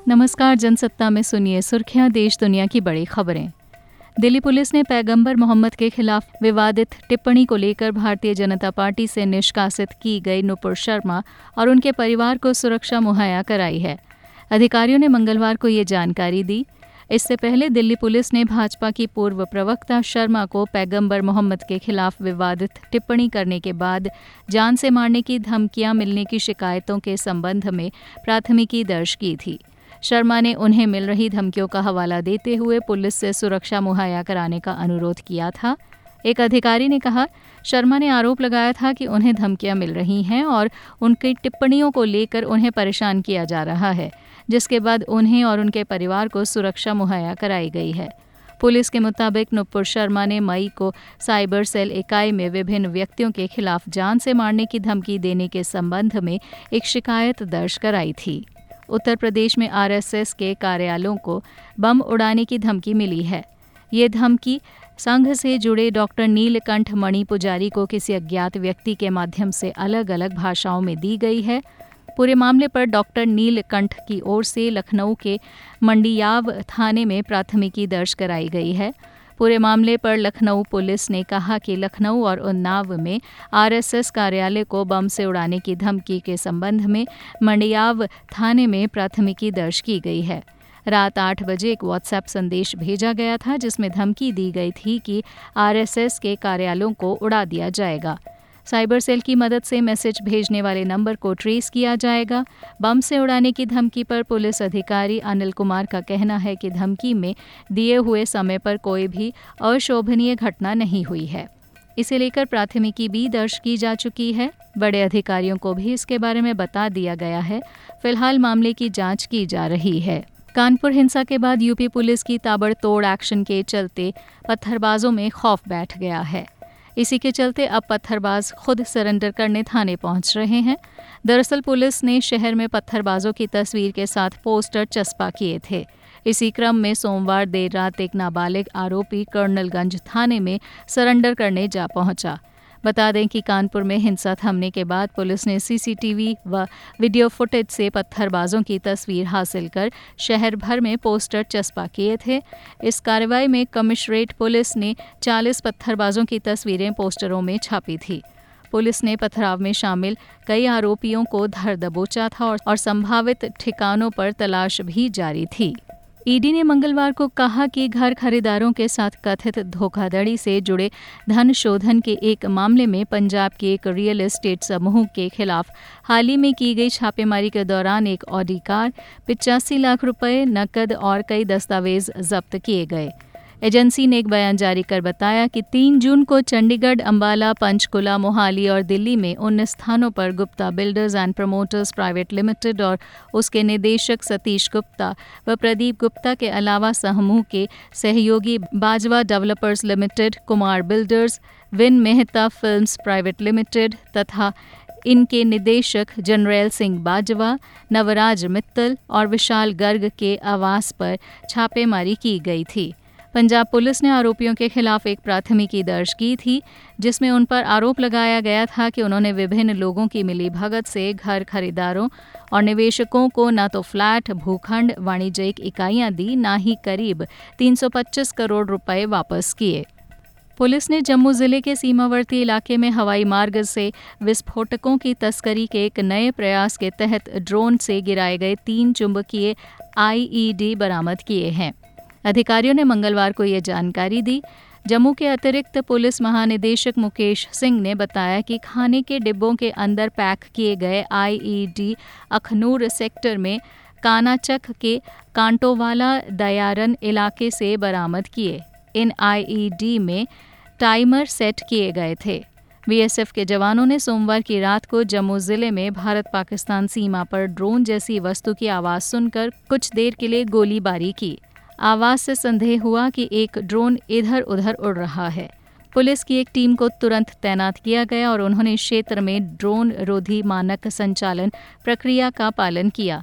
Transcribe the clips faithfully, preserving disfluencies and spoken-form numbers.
नमस्कार, जनसत्ता में सुनिए सुर्खियां देश दुनिया की बड़ी खबरें। दिल्ली पुलिस ने पैगंबर मोहम्मद के खिलाफ विवादित टिप्पणी को लेकर भारतीय जनता पार्टी से निष्कासित की गई नुपुर शर्मा और उनके परिवार को सुरक्षा मुहैया कराई है। अधिकारियों ने मंगलवार को ये जानकारी दी। इससे पहले दिल्ली पुलिस ने भाजपा की पूर्व प्रवक्ता शर्मा को पैगंबर मोहम्मद के खिलाफ विवादित टिप्पणी करने के बाद जान से मारने की धमकियां मिलने की शिकायतों के संबंध में प्राथमिकी दर्ज की थी। शर्मा ने उन्हें मिल रही धमकियों का हवाला देते हुए पुलिस से सुरक्षा मुहैया कराने का अनुरोध किया था। एक अधिकारी ने कहा, शर्मा ने आरोप लगाया था कि उन्हें धमकियां मिल रही हैं और उनकी टिप्पणियों को लेकर उन्हें परेशान किया जा रहा है, जिसके बाद उन्हें और उनके परिवार को सुरक्षा मुहैया कराई गई है। पुलिस के मुताबिक नुपुर शर्मा ने मई को साइबर सेल इकाई में विभिन्न व्यक्तियों के खिलाफ जान से मारने की धमकी देने के संबंध में एक शिकायत दर्ज कराई थी। उत्तर प्रदेश में आर एस एस के कार्यालयों को बम उड़ाने की धमकी मिली है। ये धमकी संघ से जुड़े डॉक्टर नीलकंठ मणि पुजारी को किसी अज्ञात व्यक्ति के माध्यम से अलग अलग भाषाओं में दी गई है। पूरे मामले पर डॉक्टर नीलकंठ की ओर से लखनऊ के मंडियाव थाने में प्राथमिकी दर्ज कराई गई है। पूरे मामले पर लखनऊ पुलिस ने कहा कि लखनऊ और उन्नाव में आर एस एस कार्यालय को बम से उड़ाने की धमकी के संबंध में मंडियाव थाने में प्राथमिकी दर्ज की गई है। रात आठ बजे एक व्हाट्सएप संदेश भेजा गया था जिसमें धमकी दी गई थी कि आर एस एस के कार्यालयों को उड़ा दिया जाएगा। साइबर सेल की मदद से मैसेज भेजने वाले नंबर को ट्रेस किया जाएगा। बम से उड़ाने की धमकी पर पुलिस अधिकारी अनिल कुमार का कहना है कि धमकी में दिए हुए समय पर कोई भी अशोभनीय घटना नहीं हुई है। इसे लेकर प्राथमिकी भी दर्ज की जा चुकी है। बड़े अधिकारियों को भी इसके बारे में बता दिया गया है। फिलहाल मामले की जांच की जा रही है। कानपुर हिंसा के बाद यूपी पुलिस की ताबड़तोड़ एक्शन के चलते पत्थरबाजों में खौफ बैठ गया है। इसी के चलते अब पत्थरबाज खुद सरेंडर करने थाने पहुंच रहे हैं। दरअसल पुलिस ने शहर में पत्थरबाजों की तस्वीर के साथ पोस्टर चस्पा किए थे। इसी क्रम में सोमवार देर रात एक नाबालिग आरोपी कर्नलगंज थाने में सरेंडर करने जा पहुंचा। बता दें कि कानपुर में हिंसा थमने के बाद पुलिस ने सी सी टी वी व वीडियो फुटेज से पत्थरबाजों की तस्वीर हासिल कर शहर भर में पोस्टर चस्पा किए थे। इस कार्रवाई में कमिश्नरेट पुलिस ने चालीस पत्थरबाजों की तस्वीरें पोस्टरों में छापी थी। पुलिस ने पथराव में शामिल कई आरोपियों को धर दबोचा था और संभावित ठिकानों पर तलाश भी जारी थी। ई डी ने मंगलवार को कहा कि घर खरीदारों के साथ कथित धोखाधड़ी से जुड़े धन शोधन के एक मामले में पंजाब के एक रियल एस्टेट समूह के खिलाफ हाल ही में की गई छापेमारी के दौरान एक ऑडी कार, पिचासी लाख रुपए, नकद और कई दस्तावेज जब्त किए गए। एजेंसी ने एक बयान जारी कर बताया कि तीन जून को चंडीगढ़, अंबाला, पंचकुला, मोहाली और दिल्ली में उन्नीस स्थानों पर Gupta builders and promoters private limited और उसके निदेशक सतीश गुप्ता व प्रदीप गुप्ता के अलावा समूह के सहयोगी Bajwa developers limited, Kumar builders, विन मेहता फिल्म्स प्राइवेट लिमिटेड तथा इनके निदेशक जनरैल सिंह बाजवा, नवराज मित्तल और विशाल गर्ग के आवास पर छापेमारी की गई थी। पंजाब पुलिस ने आरोपियों के खिलाफ एक प्राथमिकी दर्ज की थी, जिसमें उन पर आरोप लगाया गया था कि उन्होंने विभिन्न लोगों की मिलीभगत से घर खरीदारों और निवेशकों को न तो फ्लैट, भूखंड, वाणिज्यिक इकाइयां दी, न ही करीब तीन सौ पच्चीस करोड़ रुपए वापस किए। पुलिस ने जम्मू जिले के सीमावर्ती इलाके में हवाई मार्ग से विस्फोटकों की तस्करी के एक नए प्रयास के तहत ड्रोन से गिराए गए तीन चुंबकीय आई ई डी बरामद किए हैं। अधिकारियों ने मंगलवार को ये जानकारी दी। जम्मू के अतिरिक्त पुलिस महानिदेशक मुकेश सिंह ने बताया कि खाने के डिब्बों के अंदर पैक किए गए I E D Akhnoor sector में कानाचक के कांटोवाला दयारन इलाके से बरामद किए। इन आई ई डी में टाइमर सेट किए गए थे। बी एस एफ के जवानों ने सोमवार की रात को जम्मू जिले में भारत पाकिस्तान सीमा पर ड्रोन जैसी वस्तु की आवाज़ सुनकर कुछ देर के लिए गोलीबारी की। आवाज़ से संदेह हुआ कि एक ड्रोन इधर उधर उड़ रहा है। पुलिस की एक टीम को तुरंत तैनात किया गया और उन्होंने क्षेत्र में ड्रोन रोधी मानक संचालन प्रक्रिया का पालन किया।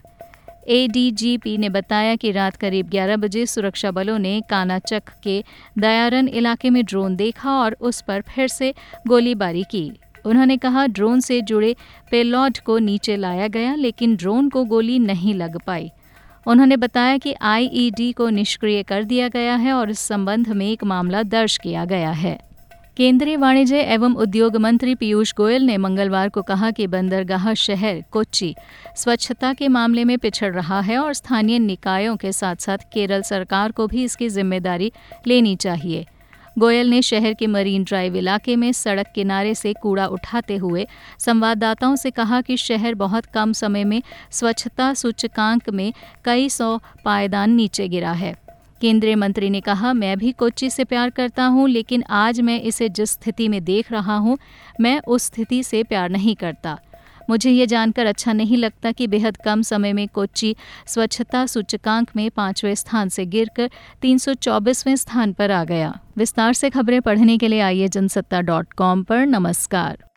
ए डी जी पी ने बताया कि रात करीब ग्यारह बजे सुरक्षा बलों ने कानाचक के दयारन इलाके में ड्रोन देखा और उस पर फिर से गोलीबारी की। उन्होंने कहा, ड्रोन से जुड़े पेलॉड को नीचे लाया गया, लेकिन ड्रोन को गोली नहीं लग पाई। उन्होंने बताया कि आई ई डी को निष्क्रिय कर दिया गया है और इस संबंध में एक मामला दर्ज किया गया है। केंद्रीय वाणिज्य एवं उद्योग मंत्री पीयूष गोयल ने मंगलवार को कहा कि बंदरगाह शहर कोच्चि स्वच्छता के मामले में पिछड़ रहा है और स्थानीय निकायों के साथ साथ केरल सरकार को भी इसकी जिम्मेदारी लेनी चाहिए। गोयल ने शहर के मरीन ड्राइव इलाके में सड़क किनारे से कूड़ा उठाते हुए संवाददाताओं से कहा कि शहर बहुत कम समय में स्वच्छता सूचकांक में कई सौ पायदान नीचे गिरा है। केंद्रीय मंत्री ने कहा, मैं भी कोच्चि से प्यार करता हूं, लेकिन आज मैं इसे जिस स्थिति में देख रहा हूं, मैं उस स्थिति से प्यार नहीं करता। मुझे ये जानकर अच्छा नहीं लगता कि बेहद कम समय में कोच्चि स्वच्छता सूचकांक में पांचवें स्थान से गिरकर तीन सौ चौबीसवें स्थान पर आ गया। विस्तार से खबरें पढ़ने के लिए आइए जनसत्ता डॉट कॉम पर। नमस्कार।